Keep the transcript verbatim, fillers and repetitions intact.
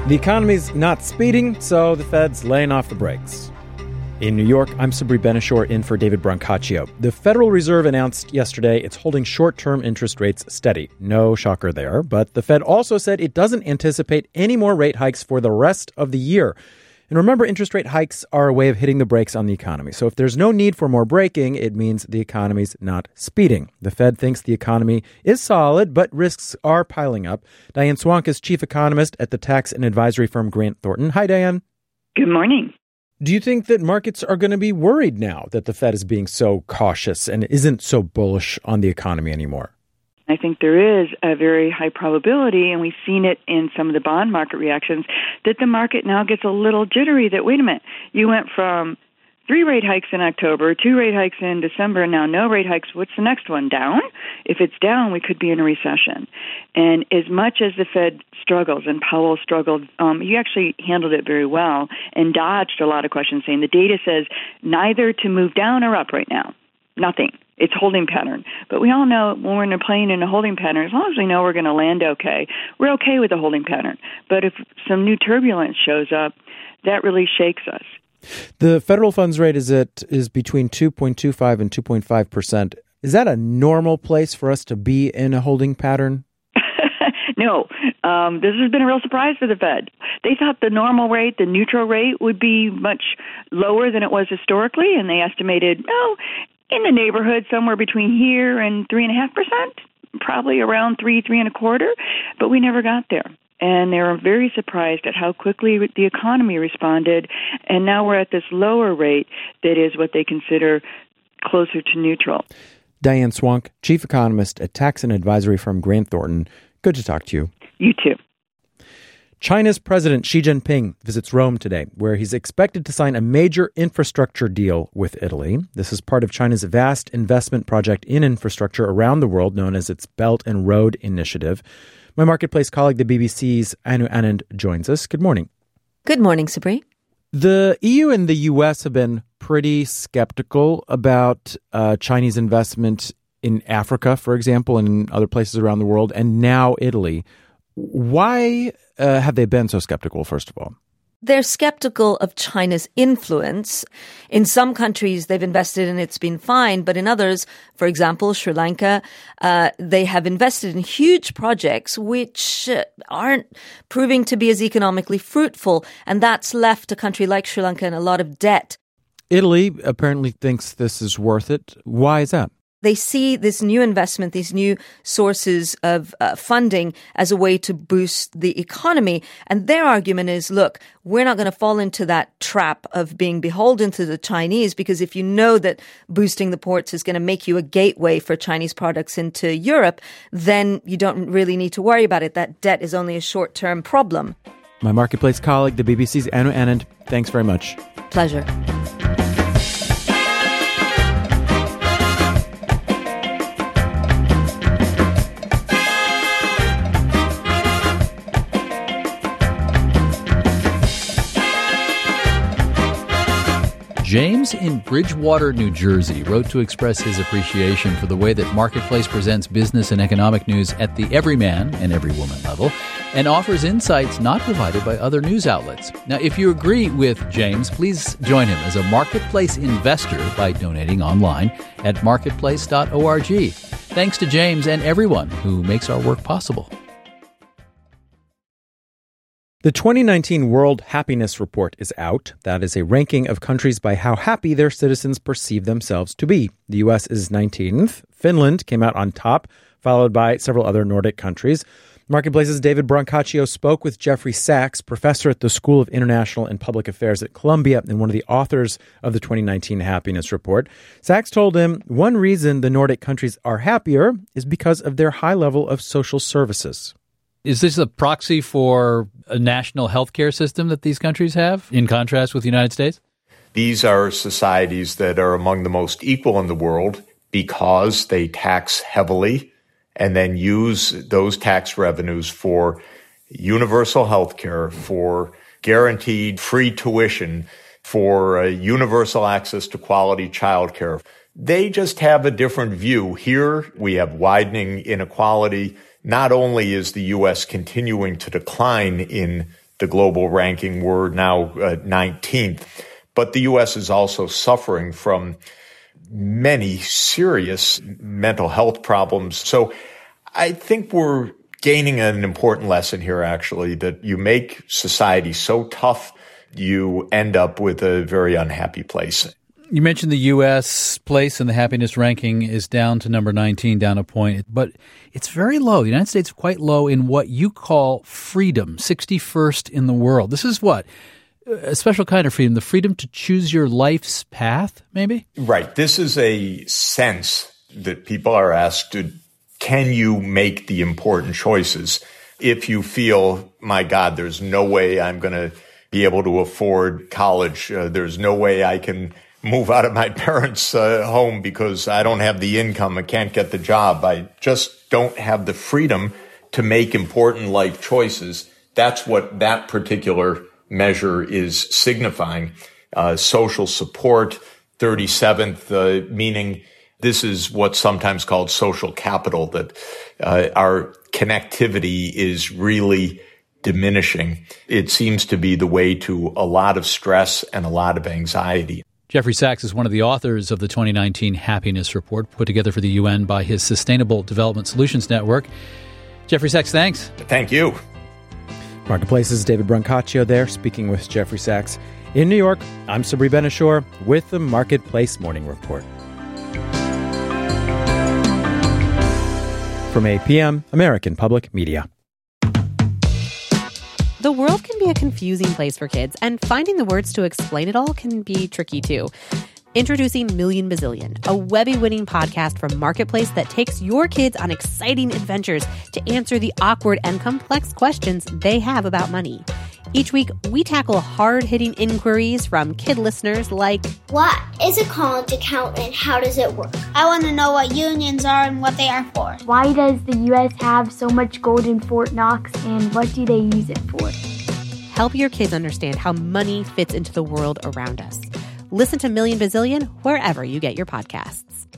The economy's not speeding, so the Fed's laying off the brakes. In New York, I'm Sabri Ben-Achour in for David Brancaccio. The Federal Reserve announced yesterday it's holding short-term interest rates steady. No shocker there, but the Fed also said it doesn't anticipate any more rate hikes for the rest of the year. And remember, interest rate hikes are a way of hitting the brakes on the economy. So if there's no need for more braking, it means the economy's not speeding. The Fed thinks the economy is solid, but risks are piling up. Diane Swonk is chief economist at the tax and advisory firm Grant Thornton. Hi, Diane. Good morning. Do you think that markets are going to be worried now that the Fed is being so cautious and isn't so bullish on the economy anymore? I think there is a very high probability, and we've seen it in some of the bond market reactions, that the market now gets a little jittery that, wait a minute, you went from three rate hikes in October, two rate hikes in December, and now no rate hikes. What's the next one? Down? If it's down, we could be in a recession. And as much as the Fed struggles, and Powell struggled, um, he actually handled it very well and dodged a lot of questions, saying the data says neither to move down or up right now. Nothing. It's holding pattern. But we all know when we're in a plane in a holding pattern, as long as we know we're going to land okay, we're okay with the holding pattern. But if some new turbulence shows up, that really shakes us. The federal funds rate is at is between two point two five and two point five percent. Is that a normal place for us to be in a holding pattern? No. Um, this has been a real surprise for the Fed. They thought the normal rate, the neutral rate, would be much lower than it was historically, and they estimated, oh, in the neighborhood, somewhere between here and three and a half percent, probably around three, three and a quarter, but we never got there. And they were very surprised at how quickly the economy responded, and now we're at this lower rate that is what they consider closer to neutral. Diane Swonk, chief economist at tax and advisory firm Grant Thornton. Good to talk to you. You too. China's President Xi Jinping visits Rome today, where he's expected to sign a major infrastructure deal with Italy. This is part of China's vast investment project in infrastructure around the world, known as its Belt and Road Initiative. My Marketplace colleague, the B B C's Anu Anand, joins us. Good morning. Good morning, Sabri. The E U and the U S have been pretty skeptical about uh, Chinese investment in Africa, for example, and in other places around the world, and now Italy. Why uh, have they been so skeptical, first of all? They're skeptical of China's influence. In some countries, they've invested and it's been fine, but in others, for example, Sri Lanka, uh, they have invested in huge projects which uh, aren't proving to be as economically fruitful, and that's left a country like Sri Lanka in a lot of debt. Italy apparently thinks this is worth it. Why is that? They see this new investment, these new sources of uh, funding as a way to boost the economy. And their argument is, look, we're not going to fall into that trap of being beholden to the Chinese, because if you know that boosting the ports is going to make you a gateway for Chinese products into Europe, then you don't really need to worry about it. That debt is only a short-term problem. My Marketplace colleague, the B B C's Anu Anand, thanks very much. Pleasure. James in Bridgewater, New Jersey, wrote to express his appreciation for the way that Marketplace presents business and economic news at the everyman and everywoman level and offers insights not provided by other news outlets. Now, if you agree with James, please join him as a Marketplace investor by donating online at marketplace dot org. Thanks to James and everyone who makes our work possible. The twenty nineteen World Happiness Report is out. That is a ranking of countries by how happy their citizens perceive themselves to be. The U S is nineteenth. Finland came out on top, followed by several other Nordic countries. Marketplace's David Brancaccio spoke with Jeffrey Sachs, professor at the School of International and Public Affairs at Columbia and one of the authors of the twenty nineteen Happiness Report. Sachs told him one reason the Nordic countries are happier is because of their high level of social services. Is this a proxy for a national healthcare system that these countries have, in contrast with the United States? These are societies that are among the most equal in the world because they tax heavily and then use those tax revenues for universal healthcare, for guaranteed free tuition, for uh, universal access to quality childcare. They just have a different view. Here we have widening inequality. Not only is the U S continuing to decline in the global ranking. We're now uh, nineteenth. But the U S is also suffering from many serious mental health problems. So I think we're gaining an important lesson here, actually, that you make society so tough, you end up with a very unhappy place. You mentioned the U S place in the happiness ranking is down to number nineteen, down a point, but it's very low. The United States is quite low in what you call freedom, sixty-first in the world. This is what? A special kind of freedom, the freedom to choose your life's path, maybe? Right. This is a sense that people are asked to, can you make the important choices? If you feel, my God, there's no way I'm going to be able to afford college, uh, there's no way I can move out of my parents' uh, home because I don't have the income, I can't get the job, I just don't have the freedom to make important life choices. That's what that particular measure is signifying. Uh, social support, thirty-seventh, uh, meaning this is what's sometimes called social capital, that uh, our connectivity is really diminishing. It seems to be the way to a lot of stress and a lot of anxiety. Jeffrey Sachs is one of the authors of the twenty nineteen Happiness Report, put together for the U N by his Sustainable Development Solutions Network. Jeffrey Sachs, thanks. Thank you. Marketplace's David Brancaccio there, speaking with Jeffrey Sachs. In New York, I'm Sabri Ben-Achour with the Marketplace Morning Report. From A P M, American Public Media. The world can be a confusing place for kids, and finding the words to explain it all can be tricky too. Introducing Million Bazillion, a Webby-winning podcast from Marketplace that takes your kids on exciting adventures to answer the awkward and complex questions they have about money. Each week, we tackle hard-hitting inquiries from kid listeners like, what is a college account and how does it work? I want to know what unions are and what they are for. Why does the U S have so much gold in Fort Knox and what do they use it for? Help your kids understand how money fits into the world around us. Listen to Million Bazillion wherever you get your podcasts.